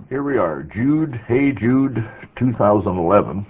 Here we are, Jude, Hey Jude, 2011,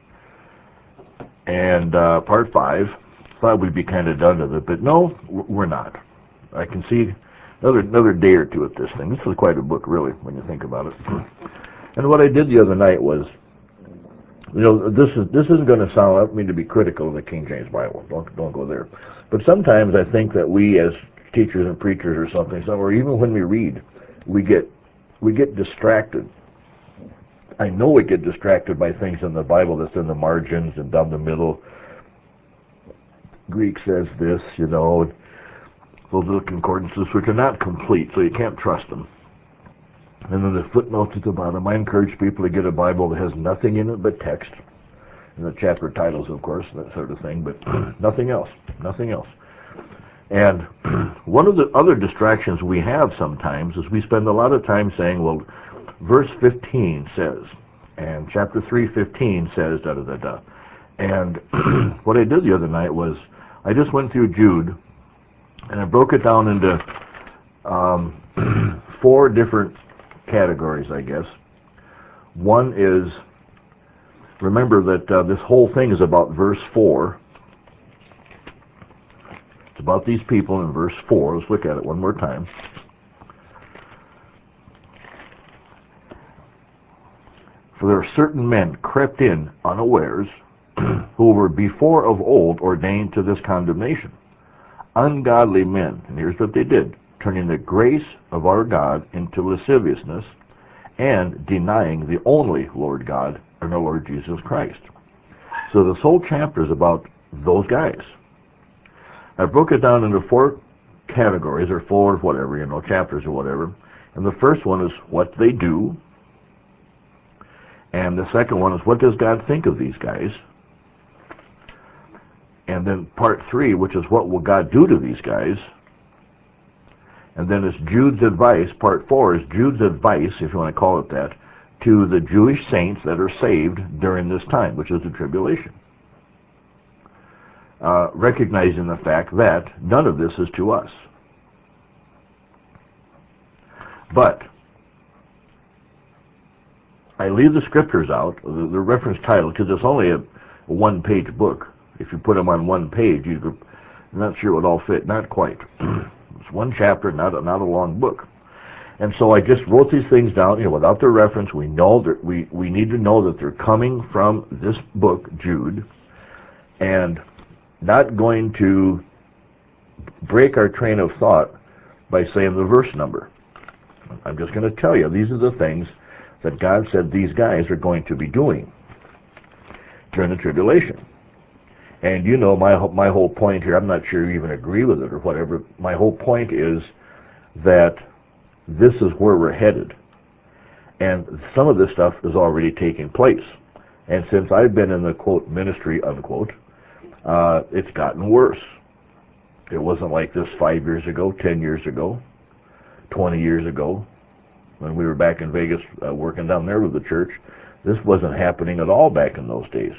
and part 5. Thought we'd be kind of done with it, but no, we're not. I can see another day or two at this thing. This is quite a book, really, when you think about it. And what I did the other night was, this isn't going to sound, I don't mean to be critical of the King James Bible. Don't go there. But sometimes I think that we, as teachers and preachers or something, or even when we read, we get distracted. I know we get distracted by things in the Bible that's in the margins and down the middle. Greek says this, those little concordances which are not complete, so you can't trust them. And then the footnotes at the bottom. I encourage people to get a Bible that has nothing in it but text, and the chapter titles, of course, that sort of thing, but nothing else. And one of the other distractions we have sometimes is we spend a lot of time saying, well, verse 15 says, and chapter 3:15 says, da-da-da-da. And what I did the other night was I just went through Jude, and I broke it down into 4 different categories, I guess. One is, remember that this whole thing is about verse 4. It's about these people in verse 4. Let's look at it one more time. For there are certain men crept in unawares, who were before of old ordained to this condemnation, ungodly men. And here's what they did: turning the grace of our God into lasciviousness, and denying the only Lord God and our Lord Jesus Christ. So this whole chapter is about those guys. I broke it down into 4 categories, or 4 whatever, chapters or whatever. And the first one is what they do. And the second one is, what does God think of these guys? And then part 3, which is, what will God do to these guys? And then it's Jude's advice. Part 4 is Jude's advice, if you want to call it that, to the Jewish saints that are saved during this time, which is the tribulation. Recognizing the fact that none of this is to us. But I leave the scriptures out, the reference title, because it's only a one-page book. If you put them on one page, I'm not sure it would all fit. Not quite. It's one chapter, not a long book. And so I just wrote these things down, without the reference. We know that we need to know that they're coming from this book, Jude, and not going to break our train of thought by saying the verse number. I'm just going to tell you, these are the things that God said these guys are going to be doing during the tribulation. And my whole point here, I'm not sure you even agree with it or whatever, my whole point is that this is where we're headed. And some of this stuff is already taking place. And since I've been in the, quote, ministry, unquote, it's gotten worse. It wasn't like this 5 years ago, 10 years ago, 20 years ago, when we were back in Vegas working down there with the church. This wasn't happening at all back in those days.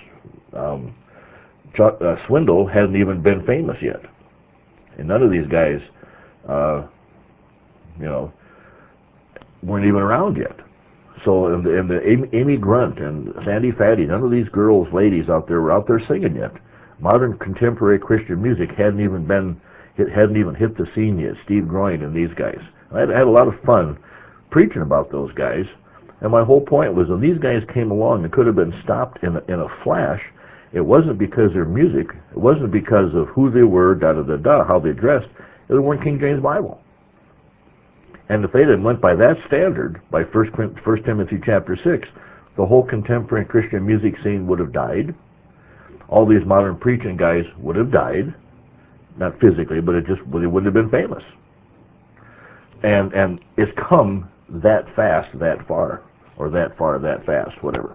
Swindle hadn't even been famous yet. And none of these guys, weren't even around yet. So, and the Amy Grunt and Sandy Fatty, none of these ladies out there were out there singing yet. Modern contemporary Christian music hadn't even hit the scene yet. Steve Groin and these guys. I had a lot of fun preaching about those guys, and my whole point was, when these guys came along, it could have been stopped in a flash. It wasn't because of their music. It wasn't because of who they were, how they dressed. They weren't King James Bible. And if they didn't went by that standard, by 1 Timothy chapter 6, the whole contemporary Christian music scene would have died. All these modern preaching guys would have died, not physically, but they wouldn't have been famous. And it's come that fast, that far, or that far, that fast, whatever.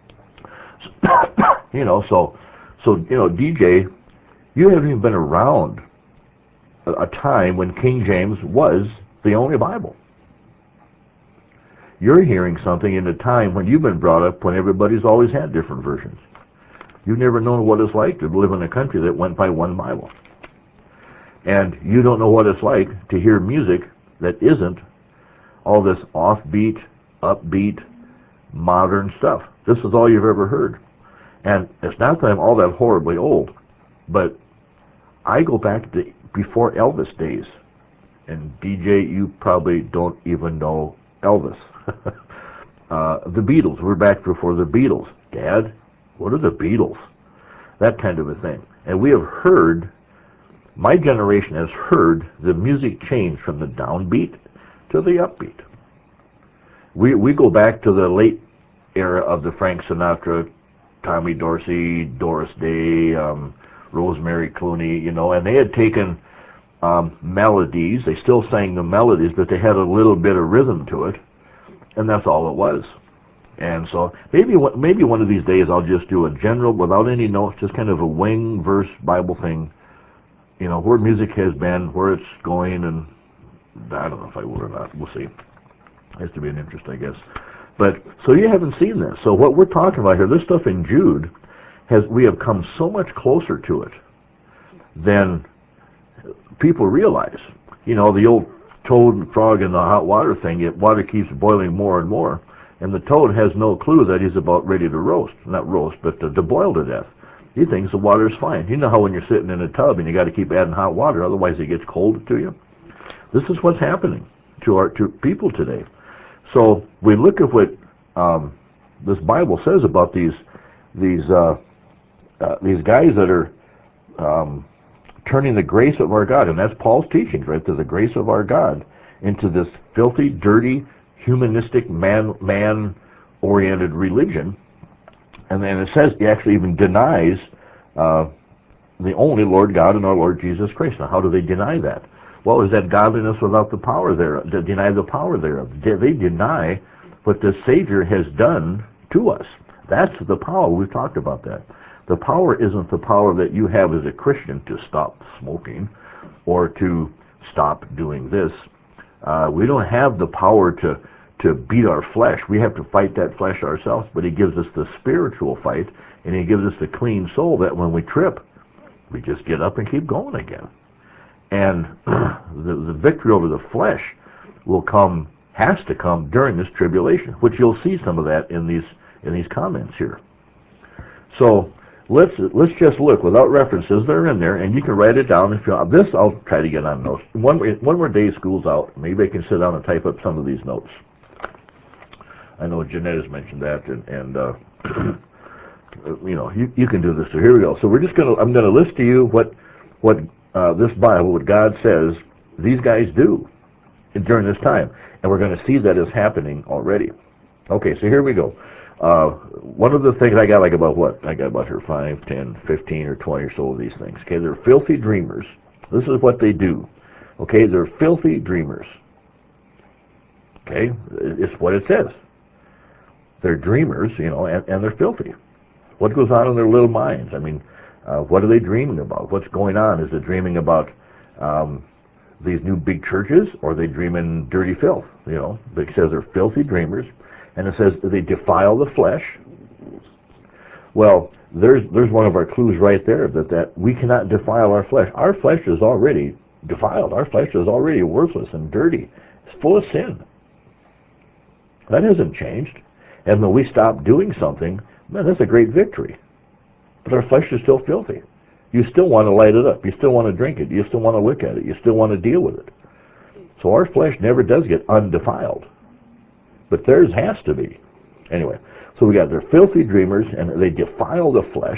So DJ, you haven't even been around a time when King James was the only Bible. You're hearing something in a time when you've been brought up when everybody's always had different versions. You've never known what it's like to live in a country that went by one Bible. And you don't know what it's like to hear music that isn't all this offbeat, upbeat, modern stuff. This is all you've ever heard. And it's not that I'm all that horribly old, but I go back to before Elvis days. And DJ, you probably don't even know Elvis. The Beatles. We're back before the Beatles. Dad, what are the Beatles? That kind of a thing. And we have heard, my generation has heard the music change from the downbeat to the upbeat. We go back to the late era of the Frank Sinatra, Tommy Dorsey, Doris Day, Rosemary Clooney, you know, and they had taken melodies. They still sang the melodies, but they had a little bit of rhythm to it, and that's all it was. And so maybe one of these days I'll just do a general, without any notes, just kind of a wing verse Bible thing, you know, where music has been, where it's going, and I don't know if I will or not. We'll see. Has to be an interest, I guess. But so you haven't seen this. So what we're talking about here, this stuff in Jude, we have come so much closer to it than people realize. You know, the old toad and frog in the hot water thing, yet water keeps boiling more and more, and the toad has no clue that he's about ready to roast. Not roast, but to boil to death. He thinks the water is fine. You know how when you're sitting in a tub and you got to keep adding hot water, otherwise it gets cold to you? This is what's happening to people today. So we look at what this Bible says about these guys that are turning the grace of our God, and that's Paul's teachings, right? There's the grace of our God into this filthy, dirty, humanistic, man-oriented religion. And then it says he actually even denies the only Lord God and our Lord Jesus Christ. Now, how do they deny that? Well, is that godliness without the power thereof? They deny the power thereof. They deny what the Savior has done to us. That's the power. We've talked about that. The power isn't the power that you have as a Christian to stop smoking or to stop doing this. We don't have the power to beat our flesh. We have to fight that flesh ourselves, but he gives us the spiritual fight, and he gives us the clean soul that when we trip, we just get up and keep going again. And the victory over the flesh has to come during this tribulation, which you'll see some of that in these comments here. So let's just look without references. They're in there, and you can write it down. If you want. This, I'll try to get on notes. One more day school's out. Maybe I can sit down and type up some of these notes. I know Jeanette has mentioned that, and you know, you can do this. So here we go. So I'm gonna list to you what this Bible, what God says these guys do during this time, and we're going to see that is happening already. Okay, so here we go. One of the things I got about here 5, 10, 15, or 20 or so of these things. Okay, they're filthy dreamers. This is what they do. Okay, they're filthy dreamers. Okay, it's what it says. They're dreamers, you know, and they're filthy. What goes on in their little minds? I mean, what are they dreaming about? What's going on? Is it dreaming about these new big churches, or are they dreaming dirty filth? You know, it says they're filthy dreamers, and it says they defile the flesh. Well, there's one of our clues right there that we cannot defile our flesh. Our flesh is already defiled. Our flesh is already worthless and dirty. It's full of sin. That hasn't changed. And when we stop doing something, man, that's a great victory. But our flesh is still filthy. You still want to light it up. You still want to drink it. You still want to look at it. You still want to deal with it. So our flesh never does get undefiled. But theirs has to be. Anyway, so we got their filthy dreamers, and they defile the flesh.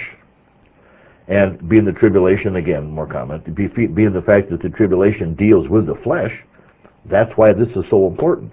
And being the tribulation, again, more comment, being the fact that the tribulation deals with the flesh, that's why this is so important.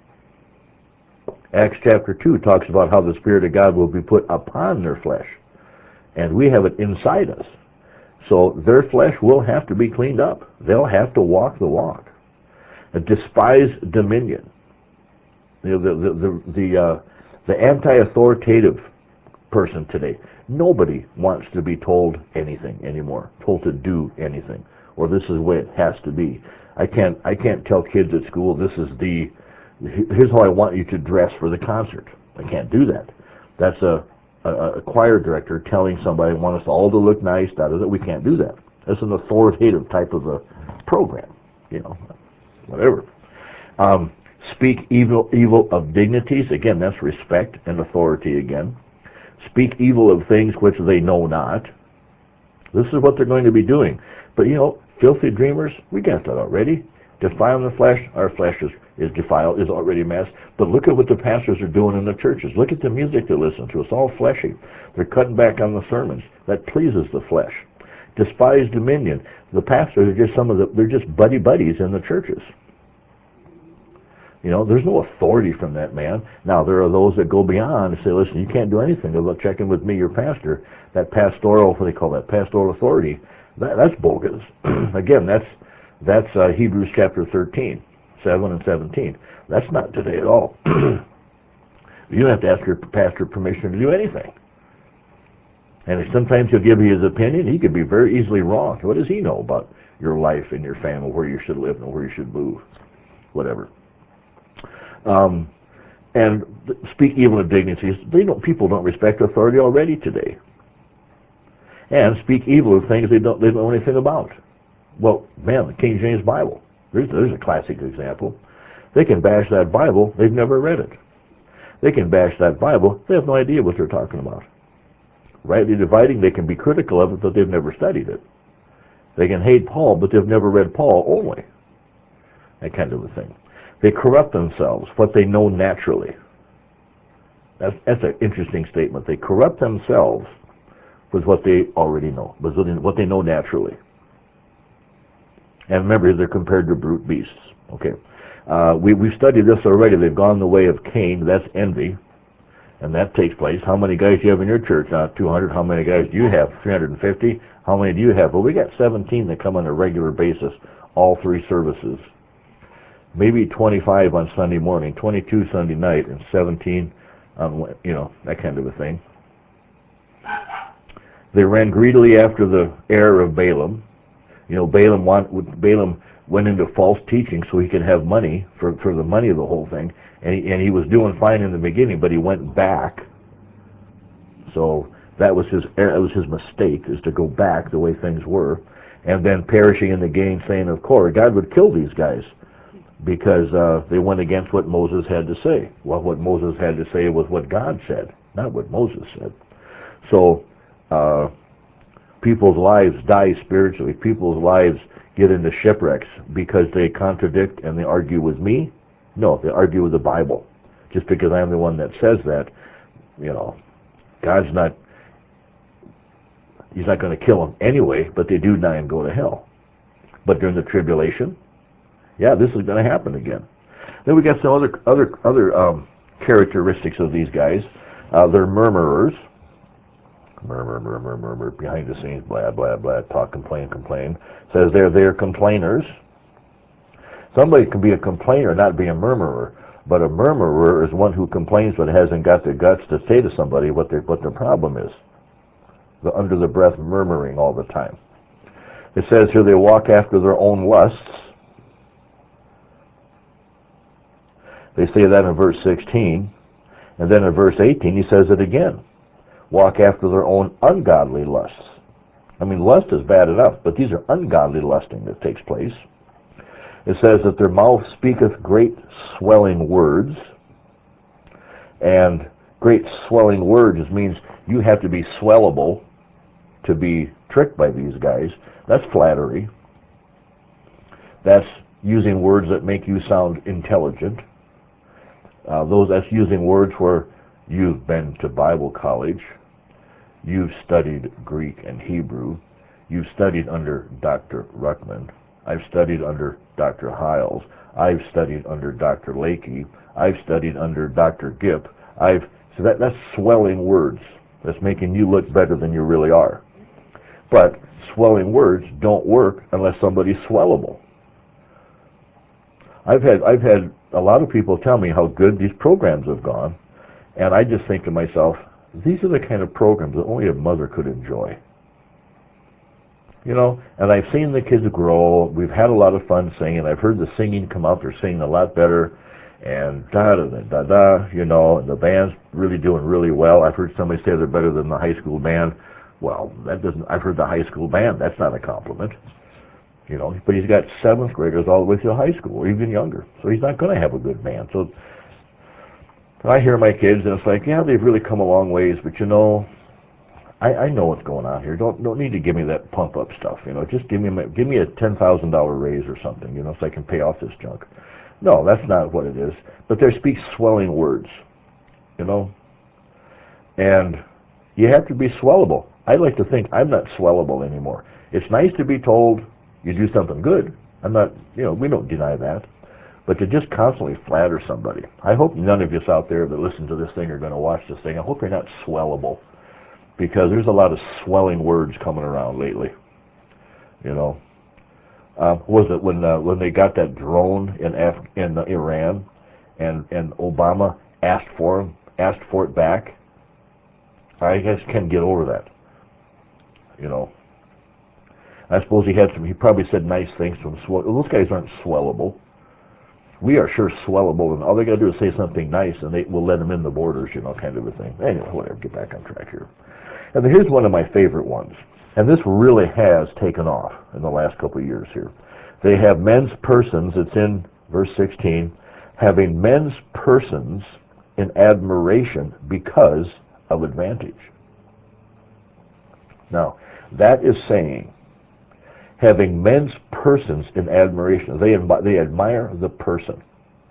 Acts chapter 2 talks about how the Spirit of God will be put upon their flesh. And we have it inside us. So their flesh will have to be cleaned up. They'll have to walk the walk. Despise dominion. You know, the anti-authoritative person today. Nobody wants to be told anything anymore, told to do anything, or this is the way it has to be. I can't tell kids at school, here's how I want you to dress for the concert. I can't do that. That's a choir director telling somebody, want us all to look nice, we can't do that. That's an authoritative type of a program, you know, whatever. Speak evil of dignities. Again, that's respect and authority again. Speak evil of things which they know not. This is what they're going to be doing. But filthy dreamers, we got that already. Defiling the flesh, our flesh is defiled, is already messed. But look at what the pastors are doing in the churches. Look at the music they listen to. It's all fleshy. They're cutting back on the sermons. That pleases the flesh. Despise dominion. The pastors are just they're just buddies in the churches. There's no authority from that man. Now, there are those that go beyond and say, listen, you can't do anything about checking with me, your pastor. That pastoral, what do they call that, pastoral authority, that's bogus. Again, that's Hebrews chapter 13, 7 and 17. That's not today at all. You don't have to ask your pastor permission to do anything. And sometimes he'll give you his opinion. He could be very easily wrong. What does he know about your life and your family, where you should live and where you should move, whatever. And speak evil of dignities. People don't respect authority already today. And speak evil of things they don't know anything about. Well, man, the King James Bible. There's a classic example. They can bash that Bible. They've never read it. They can bash that Bible. They have no idea what they're talking about. Rightly dividing, they can be critical of it, but they've never studied it. They can hate Paul, but they've never read Paul only. That kind of a thing. They corrupt themselves, what they know naturally. That's an interesting statement. They corrupt themselves with what they already know, with what they know naturally. And remember, they're compared to brute beasts. Okay, we've studied this already. They've gone the way of Cain. That's envy, and that takes place. How many guys do you have in your church? 200. How many guys do you have? 350. How many do you have? Well, we got 17 that come on a regular basis, all three services. Maybe 25 on Sunday morning, 22 Sunday night, and 17 on, that kind of a thing. They ran greedily after the error of Balaam. Balaam went into false teaching so he could have money for the money of the whole thing, and he was doing fine in the beginning, but he went back. So that was his mistake, is to go back the way things were, and then perishing in the gainsaying of Korah. God would kill these guys because they went against what Moses had to say. Well, what Moses had to say was what God said, not what Moses said. So people's lives die spiritually. People's lives get into shipwrecks because they contradict and they argue with me. No, they argue with the Bible. Just because I'm the one that says that, God's not, he's not going to kill them anyway, but they do die and go to hell. But during the tribulation, yeah, this is going to happen again. Then we got some other characteristics of these guys. They're murmurers. Murmur, behind the scenes, blah, blah, blah, talk, complain. Says they're complainers. Somebody can be a complainer, not be a murmurer. But a murmurer is one who complains but hasn't got the guts to say to somebody what their problem is. The under the breath murmuring all the time. It says here they walk after their own lusts. They say that in verse 16. And then in verse 18 he says it again. Walk after their own ungodly lusts. I mean, lust is bad enough, but these are ungodly lusting that takes place. It says that their mouth speaketh great swelling words. And great swelling words means you have to be swellable to be tricked by these guys. That's flattery. That's using words that make you sound intelligent. That's using words where you've been to Bible college, you've studied Greek and Hebrew, you've studied under Dr. Ruckman, I've studied under Dr. Hiles, I've studied under Dr. Lakey, I've studied under Dr. Gipp. So that's swelling words. That's making you look better than you really are. But swelling words don't work unless somebody's swellable. I've had a lot of people tell me how good these programs have gone, and I just think to myself, these are the kind of programs that only a mother could enjoy. And I've seen the kids grow. We've had a lot of fun singing. I've heard the singing come out. They're singing a lot better, and da-da-da-da-da, and the band's really doing really well. I've heard somebody say they're better than the high school band. Well, I've heard the high school band. That's not a compliment. you know, but he's got seventh graders all the way through high school, or even younger. So he's not going to have a good band. So I hear my kids, and it's like, yeah, they've really come a long ways, but you know, I know what's going on here. Don't need to give me that pump up stuff. You know, just give me a $10,000 raise or something. You know, so I can pay off this junk. No, that's not what it is. But they speak swelling words. You know, and you have to be swellable. I like to think I'm not swellable anymore. It's nice to be told you do something good. I'm not. You know, we don't deny that. But to just constantly flatter somebody. I hope none of you out there that listen to this thing are going to watch this thing. I hope you're not swellable, because there's a lot of swelling words coming around lately. You know, was it when they got that drone in Iran, and Obama asked for it back? I guess can't get over that. You know, I suppose he probably said nice things to him. Those guys aren't swellable. We are sure swellable, and all they got to do is say something nice, and they will let them in the borders, you know, kind of a thing. Anyway, whatever, get back on track here. And here's one of my favorite ones, and this really has taken off in the last couple of years here. They have men's persons, it's in verse 16, having men's persons in admiration because of advantage. Now, that is saying, having men's persons in admiration. They admire the person.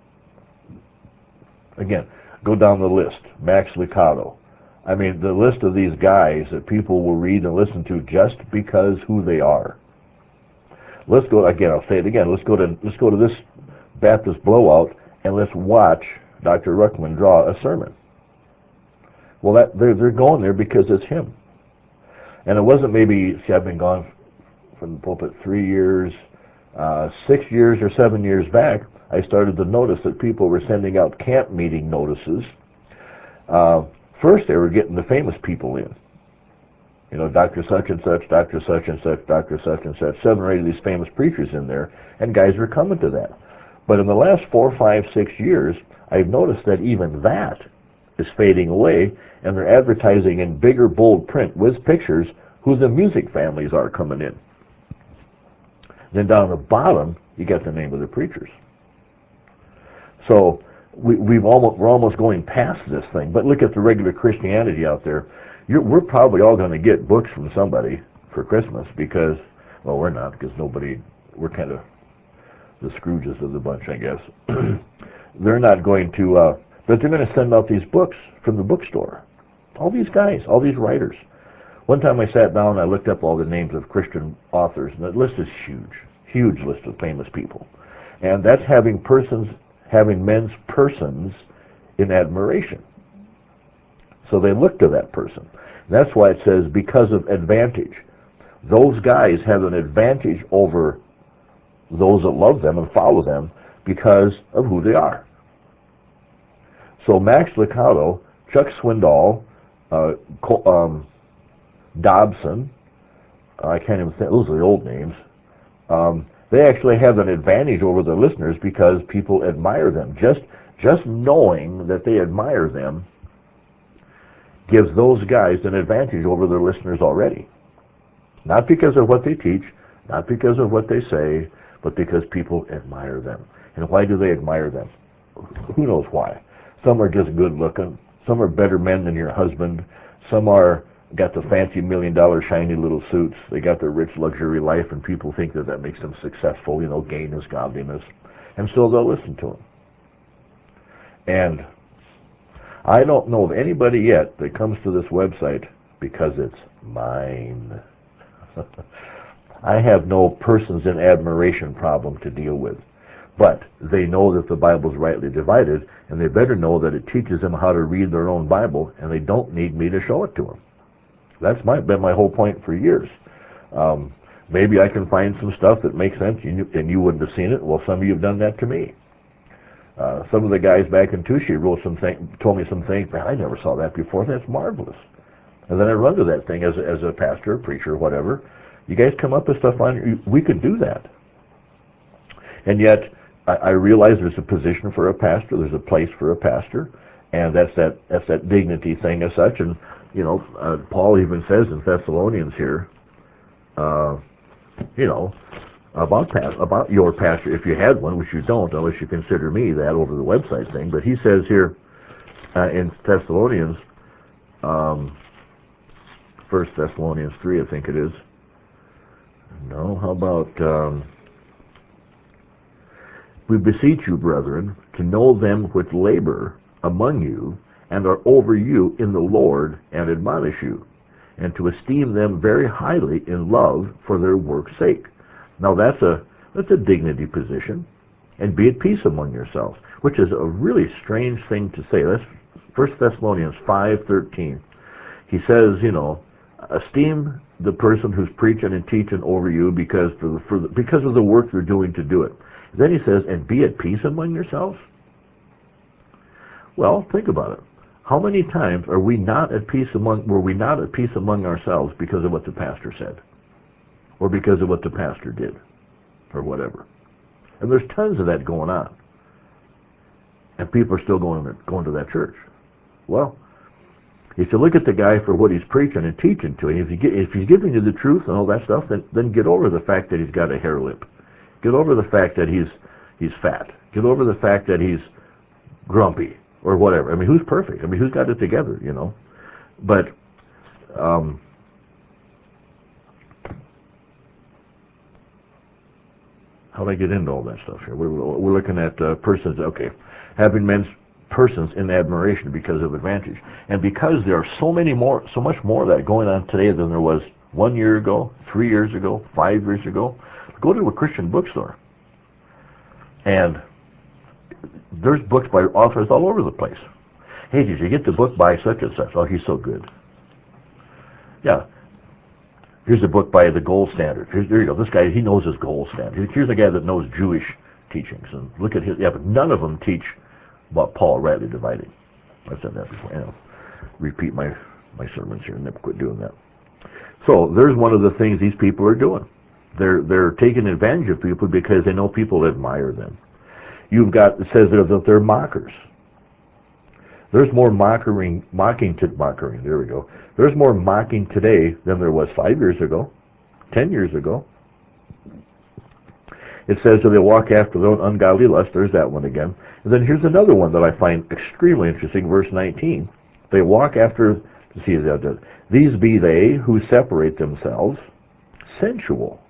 Again, go down the list. Max Lucado. I mean, the list of these guys that people will read and listen to just because who they are. Let's go again. I'll say it again. Let's go to this Baptist blowout and let's watch Dr. Ruckman draw a sermon. Well, they're going there because it's him. And it wasn't maybe. See, I've been gone from the pulpit 3 years, 6 years or 7 years back. I started to notice that people were sending out camp meeting notices. First, they were getting the famous people in. You know, Dr. Such and Such, Dr. Such and Such, Dr. Such and Such, 7 or 8 of these famous preachers in there, and guys were coming to that. But in the last 4, 5, 6 years, I've noticed that even that is fading away, and they're advertising in bigger, bold print with pictures who the music families are coming in. Then down the bottom, you get the name of the preachers. So we're almost going past this thing. But look at the regular Christianity out there. We're probably all going to get books from somebody for Christmas because, well, we're not, because we're kind of the Scrooges of the bunch, I guess. They're not going to, but they're going to send out these books from the bookstore. All these guys, all these writers. One time I sat down and I looked up all the names of Christian authors, and that list is huge list of famous people. And that's having men's persons in admiration. So they look to that person. And that's why it says because of advantage. Those guys have an advantage over those that love them and follow them because of who they are. So Max Lucado, Chuck Swindoll, Dobson, I can't even think, those are the old names. They actually have an advantage over their listeners because people admire them. Just knowing that they admire them gives those guys an advantage over their listeners already. Not because of what they teach, not because of what they say, but because people admire them. And why do they admire them? Who knows why? Some are just good looking. Some are better men than your husband. Some got the fancy $1 million shiny little suits. They got their rich luxury life, and people think that makes them successful, you know, gain is godliness. And so they'll listen to them. And I don't know of anybody yet that comes to this website because it's mine. I have no persons in admiration problem to deal with. But they know that the Bible's rightly divided, and they better know that it teaches them how to read their own Bible, and they don't need me to show it to them. That's been my whole point for years. Maybe I can find some stuff that makes sense, and you wouldn't have seen it. Well, some of you have done that to me. Some of the guys back in Tushy told me some things. I never saw that before. That's marvelous. And then I run to that thing as a pastor, preacher, whatever. You guys come up with stuff we could do that. And yet, I realize there's a position for a pastor, there's a place for a pastor, and that's that dignity thing as such. And you know, Paul even says in Thessalonians here, you know, about your pastor, if you had one, which you don't, unless you consider me that over the website thing. But he says here in Thessalonians, um, 1 Thessalonians 3, I think it is. No, how about, we beseech you, brethren, to know them which labor among you and are over you in the Lord and admonish you, and to esteem them very highly in love for their work's sake. Now that's a dignity position. And be at peace among yourselves, which is a really strange thing to say. That's 1 Thessalonians 5:13. He says, esteem the person who's preaching and teaching over you because because of the work you're doing to do it. Then he says, and be at peace among yourselves. Well, think about it. How many times were we not at peace among ourselves because of what the pastor said, or because of what the pastor did, or whatever? And there's tons of that going on, and people are still going to that church. Well, if you look at the guy for what he's preaching and teaching to you, if he's giving you the truth and all that stuff, then get over the fact that he's got a hair lip. Get over the fact that he's fat. Get over the fact that he's grumpy or whatever. I mean, who's perfect? I mean, who's got it together? But how do I get into all that stuff here? We're looking at persons. Okay, having persons in admiration because of advantage, and because there are so much more of that going on today than there was 1 year ago, 3 years ago, 5 years ago. Go to a Christian bookstore, and there's books by authors all over the place. Hey, did you get the book by such and such? Oh, he's so good. Yeah. Here's a book by the Gold Standard. There you go. This guy, he knows his Gold Standard. Here's a guy that knows Jewish teachings, and look at his. Yeah, but none of them teach about Paul rightly dividing. I've said that before. Repeat my sermons here and never quit doing that. So there's one of the things these people are doing. They're taking advantage of people because they know people admire them. It says that they're mockers. There's more mocking. There we go. There's more mocking today than there was 5 years ago, 10 years ago. It says that they walk after their own ungodly lust. There's that one again. And then here's another one that I find extremely interesting, verse 19. They walk after, these be they who separate themselves sensual.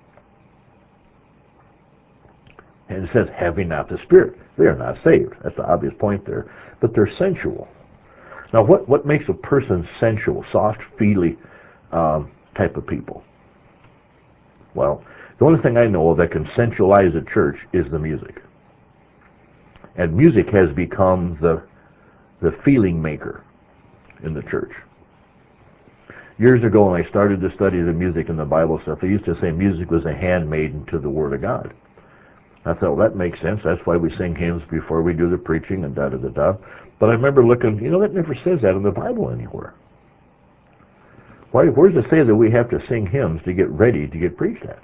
And it says, having not the Spirit. They are not saved. That's the obvious point there. But they're sensual. Now, what makes a person sensual, soft, feely type of people? Well, the only thing I know of that can sensualize a church is the music. And music has become the feeling maker in the church. Years ago, when I started to study the music and the Bible stuff, they used to say music was a handmaiden to the Word of God. I thought, well, that makes sense. That's why we sing hymns before we do the preaching and da-da-da-da. But I remember looking, that never says that in the Bible anywhere. Where does it say that we have to sing hymns to get ready to get preached at?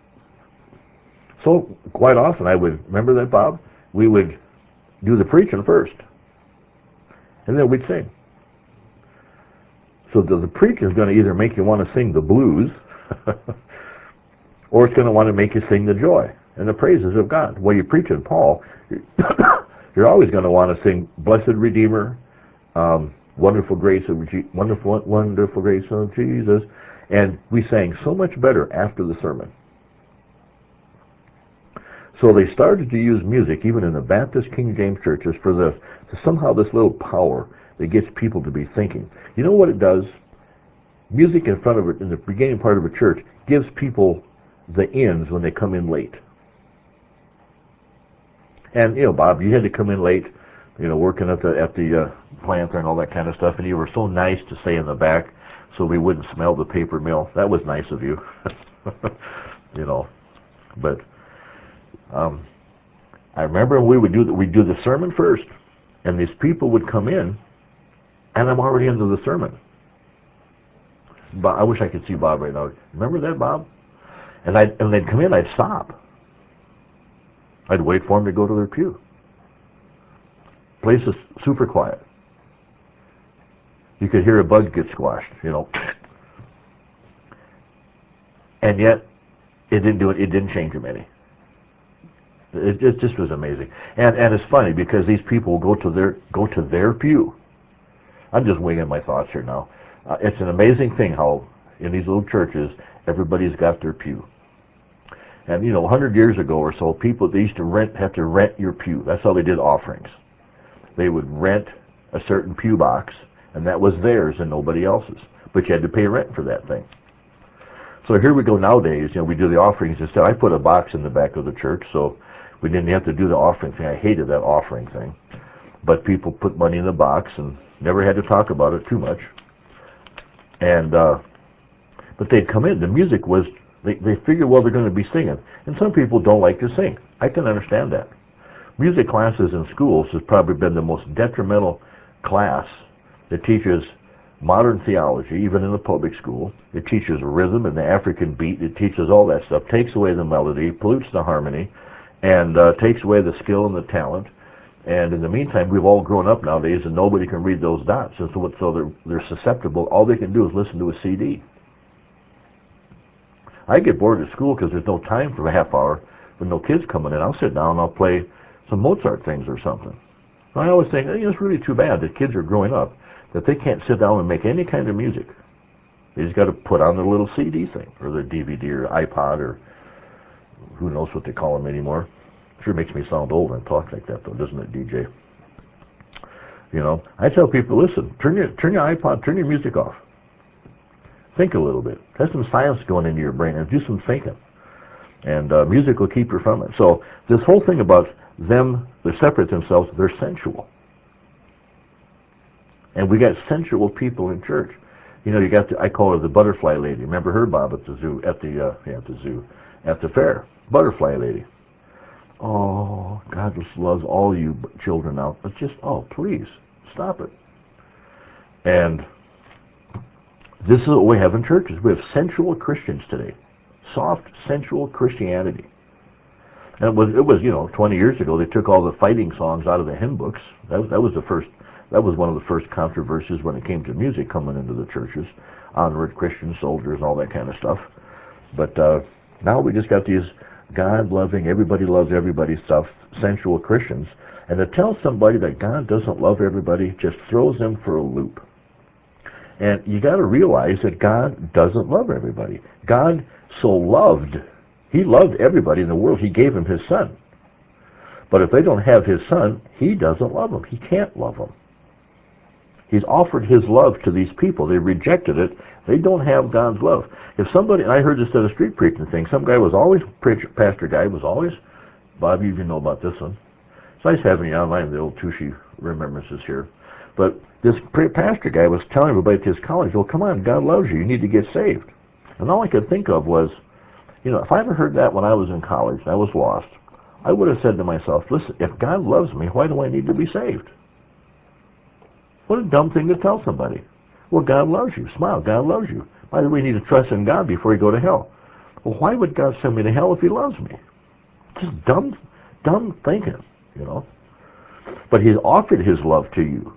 So quite often remember that, Bob? We would do the preaching first, and then we'd sing. So the preaching is going to either make you want to sing the blues, or it's going to want to make you sing the joy and the praises of God. While you're preaching Paul, you're always going to want to sing Blessed Redeemer, Wonderful Grace of Wonderful Grace of Jesus, and we sang so much better after the sermon. So they started to use music, even in the Baptist King James churches, for somehow this little power that gets people to be thinking. You know what it does? Music in the beginning part of a church gives people the ins when they come in late. And Bob, you had to come in late, working at the plant and all that kind of stuff, and you were so nice to stay in the back so we wouldn't smell the paper mill. That was nice of you, But I remember we'd do the sermon first, and these people would come in, and I'm already into the sermon. But I wish I could see Bob right now. Remember that, Bob? And they'd come in, I'd stop. I'd wait for them to go to their pew. Place is super quiet. You could hear a bug get squashed, And yet, It didn't do it. It didn't change them any. It just was amazing. And it's funny because these people go to their pew. I'm just winging my thoughts here now. It's an amazing thing how in these little churches everybody's got their pew. And 100 years ago or so, people they used to have to rent your pew. That's how they did offerings. They would rent a certain pew box, and that was theirs and nobody else's. But you had to pay rent for that thing. So here we go nowadays. We do the offerings instead. I put a box in the back of the church, so we didn't have to do the offering thing. I hated that offering thing. But people put money in the box and never had to talk about it too much. And but they'd come in. The music was they figured, well, they're going to be singing, and some people don't like to sing. I can understand that. Music classes in schools has probably been the most detrimental class that teaches modern theology, even in the public school. It teaches rhythm and the African beat. It teaches all that stuff. Takes away the melody, pollutes the harmony, and takes away the skill and the talent. And in the meantime, we've all grown up nowadays, and nobody can read those dots. And so they're susceptible. All they can do is listen to a CD. I get bored at school because there's no time for a half hour with no kids coming in. I'll sit down and I'll play some Mozart things or something. I always think, it's really too bad that kids are growing up that they can't sit down and make any kind of music. They just got to put on their little CD thing or their DVD or iPod or who knows what they call them anymore. Sure makes me sound old and talk like that though, doesn't it, DJ? I tell people, listen, turn your iPod, turn your music off. Think a little bit. Have some science going into your brain and do some thinking. And music will keep you from it. So this whole thing about them, they separate themselves, they're sensual. And we got sensual people in church. You got I call her the butterfly lady. Remember her, Bob, at the zoo, at the fair. Butterfly lady. Oh, God just loves all you children out. But just, please, stop it. And this is what we have in churches. We have sensual Christians today. Soft, sensual Christianity. And it was 20 years ago, they took all the fighting songs out of the hymn books. That was one of the first controversies when it came to music coming into the churches. Onward, Christian soldiers, and all that kind of stuff. But now we just got these God-loving, everybody loves everybody stuff, sensual Christians. And to tell somebody that God doesn't love everybody just throws them for a loop. And you got to realize that God doesn't love everybody. God He loved everybody in the world. He gave him his son. But if they don't have his son, he doesn't love them. He can't love them. He's offered his love to these people. They rejected it. They don't have God's love. If somebody, and I heard this at a street preaching thing, some guy was always, pastor guy was always, Bob, you know about this one. It's nice having you online, the old Tushy remembrances here. But this pastor guy was telling everybody at his college, well, come on, God loves you. You need to get saved. And all I could think of was, if I ever heard that when I was in college and I was lost, I would have said to myself, listen, if God loves me, why do I need to be saved? What a dumb thing to tell somebody. Well, God loves you. Smile, God loves you. By the way, you need to trust in God before you go to hell. Well, why would God send me to hell if he loves me? Just dumb thinking, But he's offered his love to you.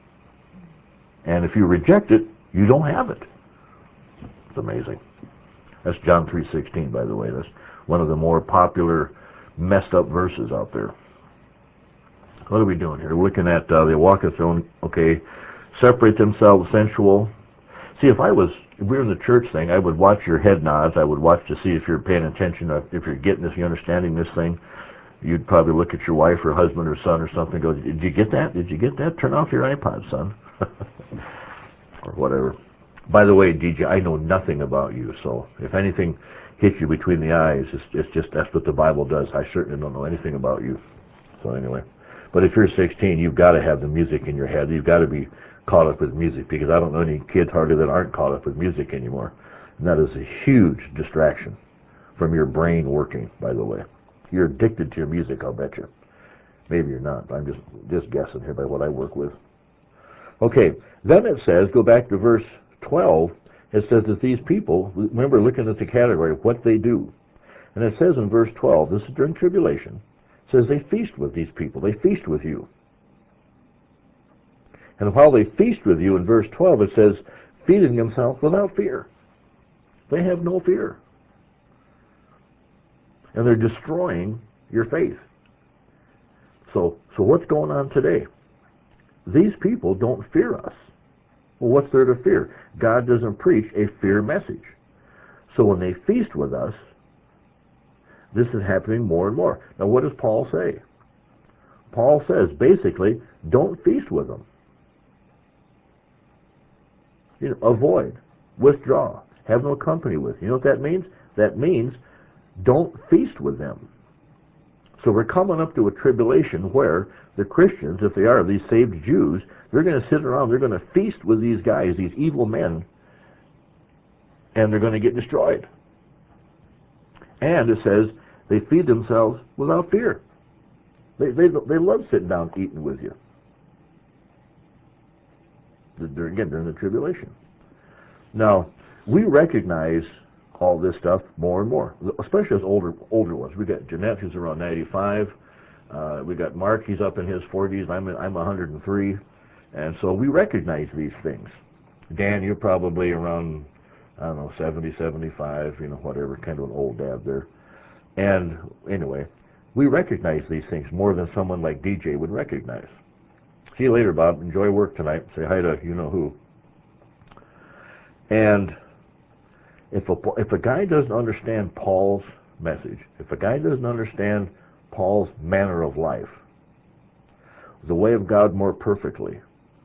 And if you reject it, you don't have it. It's amazing. That's John 3:16, by the way. That's one of the more popular messed up verses out there. What are we doing here? We're looking at they walketh on, okay, separate themselves, sensual. See, if we were in the church thing, I would watch your head nods. I would watch to see if you're paying attention, if you're getting this, you're understanding this thing. You'd probably look at your wife or husband or son or something and go, did you get that? Did you get that? Turn off your iPod, son. Or whatever. By the way, DJ, I know nothing about you, so if anything hits you between the eyes, it's just that's what the Bible does. I certainly don't know anything about you. So anyway. But if you're 16, you've got to have the music in your head. You've got to be caught up with music, because I don't know any kids hardly that aren't caught up with music anymore. And that is a huge distraction from your brain working, by the way. You're addicted to your music, I'll bet you. Maybe you're not. I'm just guessing here by what I work with. Okay, then it says, go back to verse 12, it says that these people, remember looking at the category of what they do. And it says in verse 12, this is during tribulation, it says they feast with these people. They feast with you. And while they feast with you, in verse 12, it says, feeding themselves without fear. They have no fear. and they're destroying your faith. So what's going on today? These people don't fear us. Well, what's there to fear? God doesn't preach a fear message. So when they feast with us, this is happening more and more. Now, what does Paul say? Paul says, basically, don't feast with them. Avoid, withdraw, have no company with. You know what that means? That means don't feast with them. So we're coming up to a tribulation where the Christians, if they are these saved Jews, they're going to sit around, they're going to feast with these guys, these evil men, and they're going to get destroyed. And it says they feed themselves without fear. They love sitting down eating with you. During the tribulation. Now, we recognize all this stuff more and more, especially as older ones. We got Jeanette, who's around 95. We got Mark, he's up in his 40s. I'm 103, and so we recognize these things. Dan, you're probably around, I don't know, 70, 75, whatever, kind of an old dad there. And anyway, we recognize these things more than someone like DJ would recognize. See you later, Bob. Enjoy work tonight. Say hi to you-know-who. And if a guy doesn't understand Paul's message, if a guy doesn't understand Paul's manner of life, the way of God more perfectly,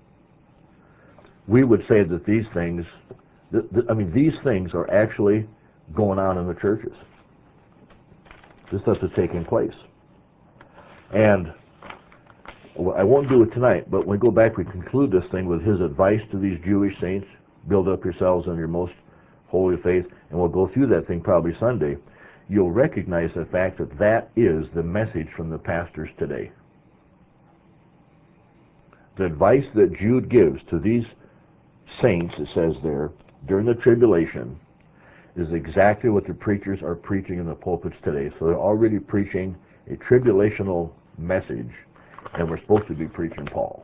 we would say that these things, these things are actually going on in the churches. This stuff is taking place. And I won't do it tonight, but when we go back, we conclude this thing with his advice to these Jewish saints: build up yourselves on your most holy faith, and we'll go through that thing probably Sunday. You'll recognize the fact that that is the message from the pastors today. The advice that Jude gives to these saints, it says there, during the tribulation, is exactly what the preachers are preaching in the pulpits today. So they're already preaching a tribulational message, and we're supposed to be preaching Paul.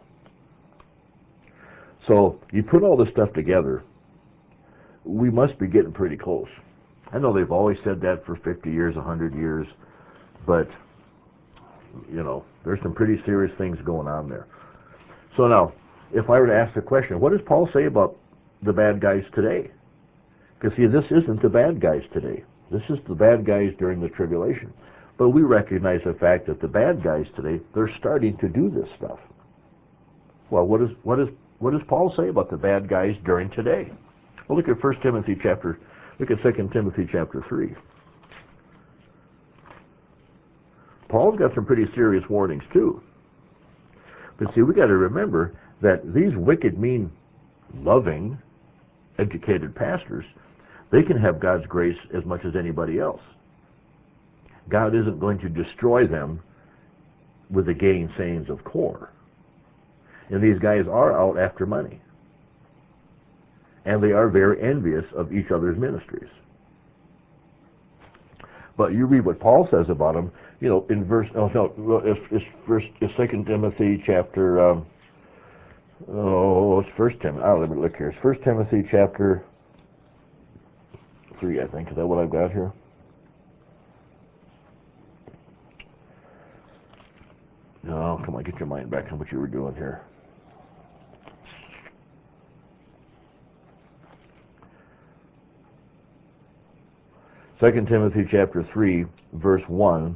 So you put all this stuff together, we must be getting pretty close. I know they've always said that for 50 years, 100 years, but, there's some pretty serious things going on there. So now, if I were to ask the question, what does Paul say about the bad guys today? Because, see, this isn't the bad guys today. This is the bad guys during the tribulation. But we recognize the fact that the bad guys today, they're starting to do this stuff. Well, what does Paul say about the bad guys during today? Well, look at 2 Timothy chapter 3. Paul's got some pretty serious warnings too. But see, we got to remember that these wicked, mean, loving, educated pastors, they can have God's grace as much as anybody else. God isn't going to destroy them with the gainsayings of core. And these guys are out after money. And they are very envious of each other's ministries. But you read what Paul says about them, in it's 2 Timothy chapter, it's 1 Timothy, let me look here. It's 1 Timothy chapter 3, I think. Is that what I've got here? No, come on, get your mind back on what you were doing here. Second Timothy chapter 3, verse 1.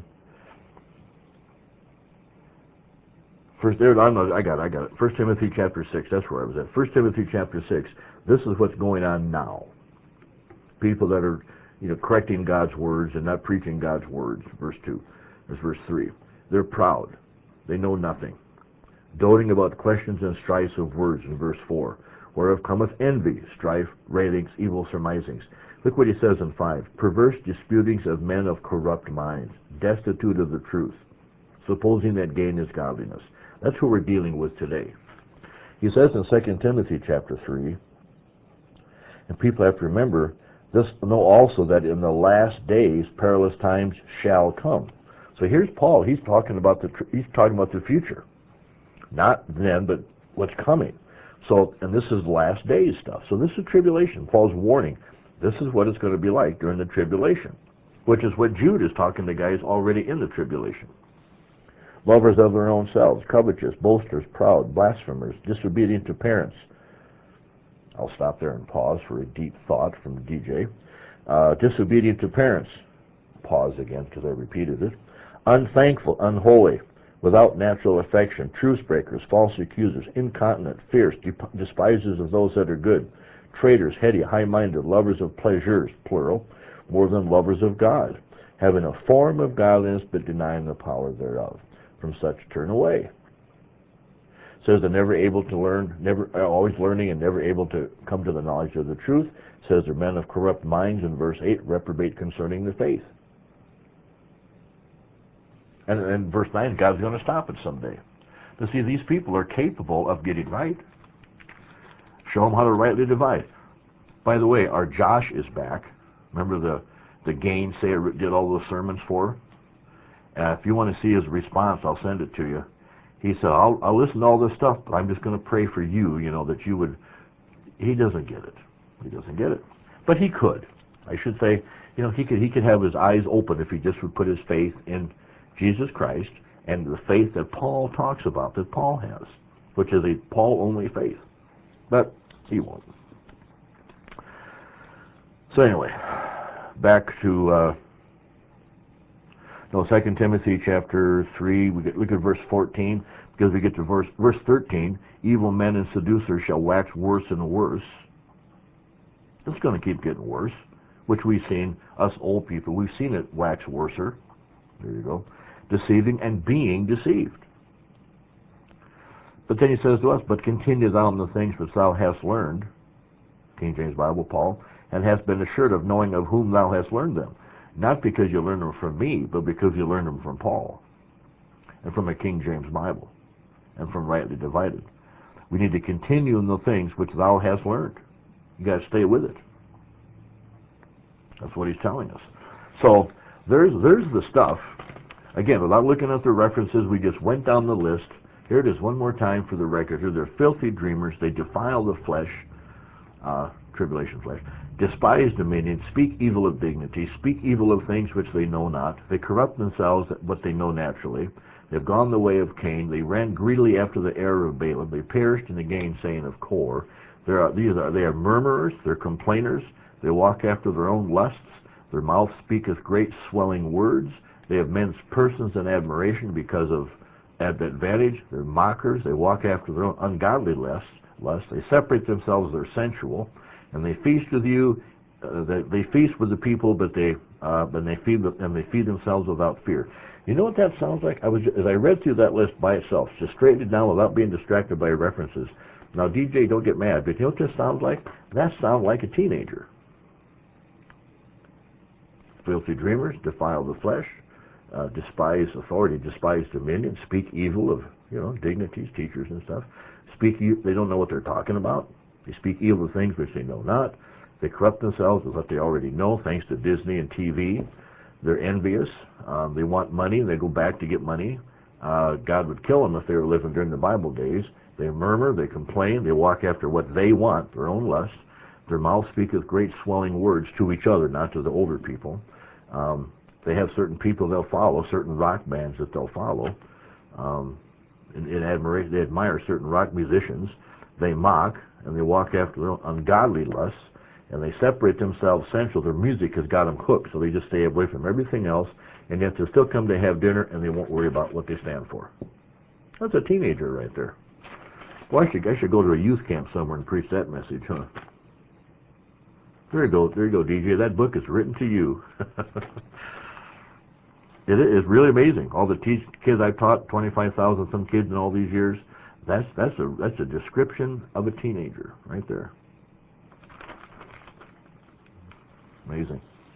I got it. 1 Timothy chapter 6, that's where I was at. 1 Timothy chapter 6, this is what's going on now. People that are, correcting God's words and not preaching God's words, verse 2. That's verse 3. They're proud. They know nothing. Doting about questions and strifes of words, in verse 4. Whereof cometh envy, strife, railings, evil surmisings. Look what he says in 5. Perverse disputings of men of corrupt minds, destitute of the truth, supposing that gain is godliness. That's who we're dealing with today. He says in 2 Timothy chapter 3, and people have to remember, this know also that in the last days perilous times shall come. So here's Paul. He's talking about the future. Not then, but what's coming. So, and this is last days stuff. So this is tribulation. Paul's warning. This is what it's going to be like during the tribulation. which is what Jude is talking to guys already in the tribulation. Lovers of their own selves, covetous, boasters, proud, blasphemers, disobedient to parents. I'll stop there and pause for a deep thought from DJ. Disobedient to parents. Pause again because I repeated it. Unthankful, unholy, without natural affection, truce breakers, false accusers, incontinent, fierce, despisers of those that are good, traitors, heady, high-minded, lovers of pleasures, plural, more than lovers of God, having a form of godliness but denying the power thereof. From such turn away. It says they're never able to learn, always learning and never able to come to the knowledge of the truth. It says they're men of corrupt minds in verse 8, reprobate concerning the faith. And in verse 9, God's going to stop it someday. To see these people are capable of getting right. Show them how to rightly divide. By the way, our Josh is back. Remember the gainsayer did all those sermons for? If you want to see his response, I'll send it to you. He said, I'll listen to all this stuff, but I'm just going to pray for you, that you would. He doesn't get it. He doesn't get it. But he could. I should say, he could have his eyes open if he just would put his faith in Jesus Christ and the faith that Paul talks about, that Paul has, which is a Paul-only faith. But he won't. So anyway, back to 2 Timothy chapter 3, look at verse 14, because we get to verse 13, evil men and seducers shall wax worse and worse. It's going to keep getting worse, which we've seen, us old people, we've seen it wax worser. There you go. Deceiving and being deceived. But then he says to us, but continue thou in the things which thou hast learned, King James Bible, Paul, and hast been assured of knowing of whom thou hast learned them. Not because you learned them from me, but because you learned them from Paul, and from a King James Bible, and from rightly divided. We need to continue in the things which thou hast learned. You got to stay with it. That's what he's telling us. So there's the stuff. Again, without looking at the references, we just went down the list. Here it is one more time for the record. Here, they're filthy dreamers. They defile the flesh, tribulation flesh. Despise dominion, speak evil of dignity, speak evil of things which they know not. They corrupt themselves what they know naturally. They've gone the way of Cain. They ran greedily after the error of Balaam. They perished in the gainsaying of Kor. They are murmurers. They're complainers. They walk after their own lusts. Their mouth speaketh great swelling words. They have men's persons in admiration because of advantage. They're mockers. They walk after their own ungodly lusts. They separate themselves. They're sensual. And they feast with you. They feast with the people, but they feed themselves without fear. You know what that sounds like? As I read through that list by itself, just straighten it down without being distracted by references. Now, DJ, don't get mad, but you know what this sounds like? That sounds like a teenager. Filthy dreamers, defile the flesh, despise authority, despise dominion, speak evil of dignities, teachers and stuff. They don't know what they're talking about. They speak evil of things which they know not. They corrupt themselves with what they already know, thanks to Disney and TV. They're envious. They want money, and they go back to get money. God would kill them if they were living during the Bible days. They murmur, they complain, they walk after what they want, their own lusts. Their mouth speaketh great swelling words to each other, not to the older people. They have certain people they'll follow, certain rock bands that they'll follow. In admiration, they admire certain rock musicians. They mock, and they walk after their own ungodly lusts, and they separate themselves sensual. Their music has got them hooked, so they just stay away from everything else, and yet they'll still come to have dinner, and they won't worry about what they stand for. That's a teenager right there. Well, I should go to a youth camp somewhere and preach that message, huh? There you go, DJ. That book is written to you. It is really amazing. All the kids I've taught, 25,000 some kids in all these years. That's a description of a teenager right there. Amazing.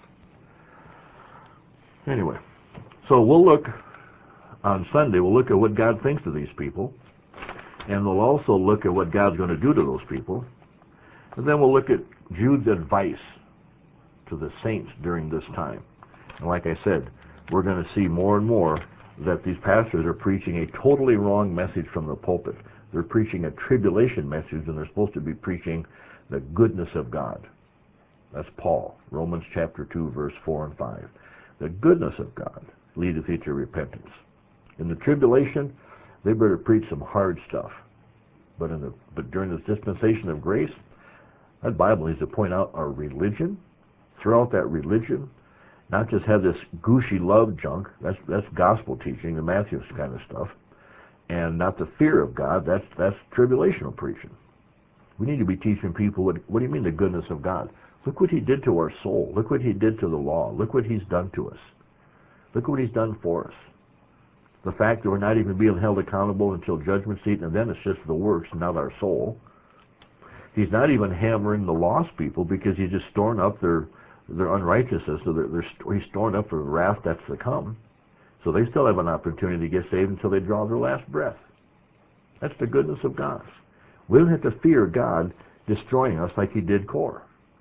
Anyway, so we'll look on Sunday. We'll look at what God thinks of these people, and we'll also look at what God's going to do to those people, and then we'll look at Jude's advice to the saints during this time. And like I said, we're going to see more and more that these pastors are preaching a totally wrong message from the pulpit. They're preaching a tribulation message, and they're supposed to be preaching the goodness of God. That's Paul, Romans chapter 2, verse 4 and 5. The goodness of God leadeth thee to repentance. In the tribulation, they better preach some hard stuff. But during this dispensation of grace, that Bible needs to point out our religion, throw out that religion, not just have this gushy love junk. That's gospel teaching, the Matthews kind of stuff, and not the fear of God. That's tribulational preaching. We need to be teaching people what do you mean the goodness of God? Look what He did to our soul. Look what He did to the law. Look what He's done to us. Look what He's done for us. The fact that we're not even being held accountable until judgment seat, and then it's just the works, not our soul. He's not even hammering the lost people because He's just storing up their unrighteousness. So He's storing up for the wrath that's to come. So they still have an opportunity to get saved until they draw their last breath. That's the goodness of God. We don't have to fear God destroying us like He did Korah.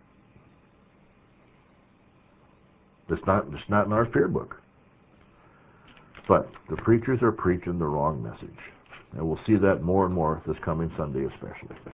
It's not in our fear book. But the preachers are preaching the wrong message. And we'll see that more and more this coming Sunday especially.